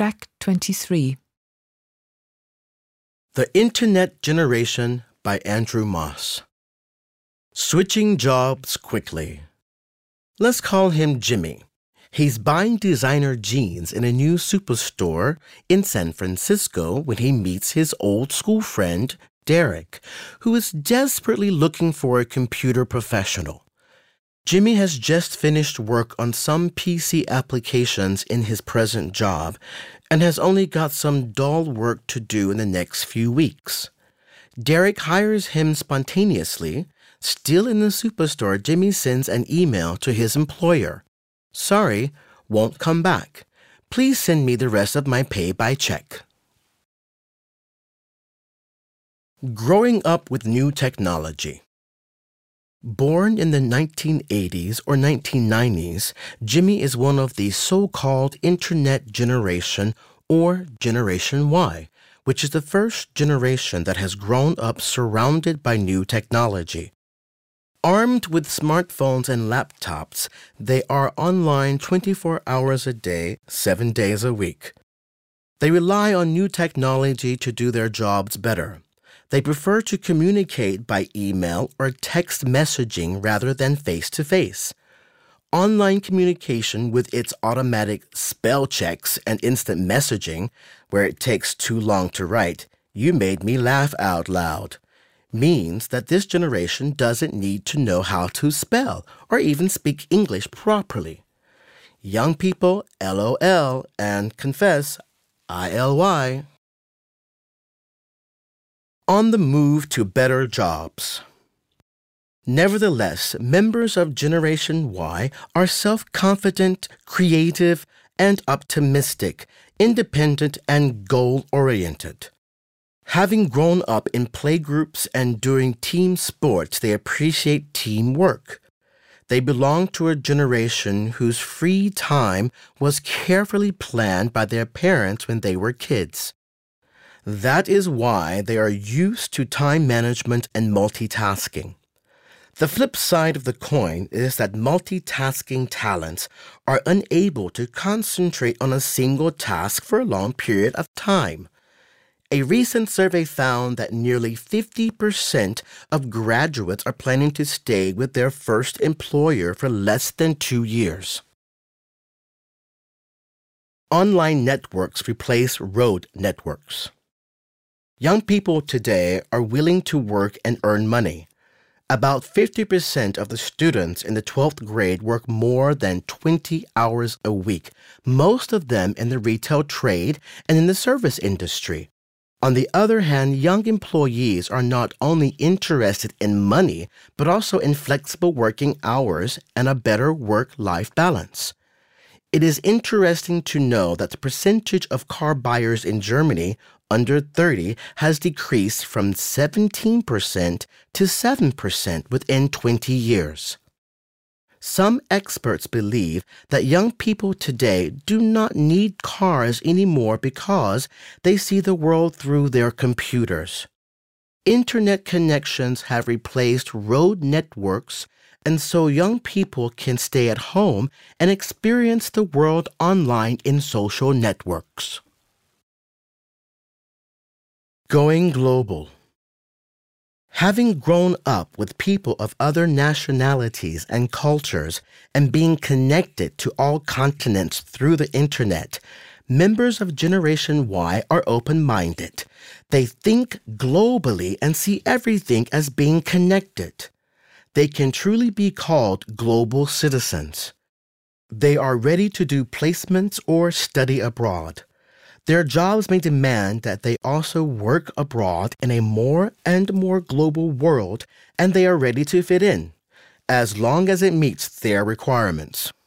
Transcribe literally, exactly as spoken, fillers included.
Track twenty-three. The Internet Generation by Andrew Moss. Switching jobs quickly. Let's call him Jimmy. He's buying designer jeans in a new superstore in San Francisco when he meets his old school friend, Derek, who is desperately looking for a computer professional. Jimmy has just finished work on some P C applications in his present job and has only got some dull work to do in the next few weeks. Derek hires him spontaneously. Still in the superstore, Jimmy sends an email to his employer. Sorry, won't come back. Please send me the rest of my pay by check. Growing up with new technology. Born in the nineteen eighties or nineteen nineties, Jimmy is one of the so-called Internet generation or Generation Y, which is the first generation that has grown up surrounded by new technology. Armed with smartphones and laptops, they are online twenty-four hours a day, seven days a week. They rely on new technology to do their jobs better. They prefer to communicate by email or text messaging rather than face-to-face. Online communication with its automatic spell checks and instant messaging, where it takes too long to write, "You made me laugh out loud," means that this generation doesn't need to know how to spell or even speak English properly. Young people, LOL, and confess, I L Y. On the move to better jobs. Nevertheless, members of Generation Y are self-confident, creative, and optimistic, independent, and goal-oriented. Having grown up in playgroups and doing team sports, they appreciate teamwork. They belong to a generation whose free time was carefully planned by their parents when they were kids. That is why they are used to time management and multitasking. The flip side of the coin is that multitasking talents are unable to concentrate on a single task for a long period of time. A recent survey found that nearly fifty percent of graduates are planning to stay with their first employer for less than two years. Online networks replace road networks. Young people today are willing to work and earn money. About fifty percent of the students in the twelfth grade work more than twenty hours a week, most of them in the retail trade and in the service industry. On the other hand, young employees are not only interested in money, but also in flexible working hours and a better work-life balance. It is interesting to know that the percentage of car buyers in Germany under thirty has decreased from seventeen percent to seven percent within twenty years. Some experts believe that young people today do not need cars anymore because they see the world through their computers. Internet connections have replaced road networks, and so young people can stay at home and experience the world online in social networks. Going global. Having grown up with people of other nationalities and cultures and being connected to all continents through the internet, members of Generation Y are open-minded. They think globally and see everything as being connected. They can truly be called global citizens. They are ready to do placements or study abroad. Their jobs may demand that they also work abroad in a more and more global world, and they are ready to fit in, as long as it meets their requirements.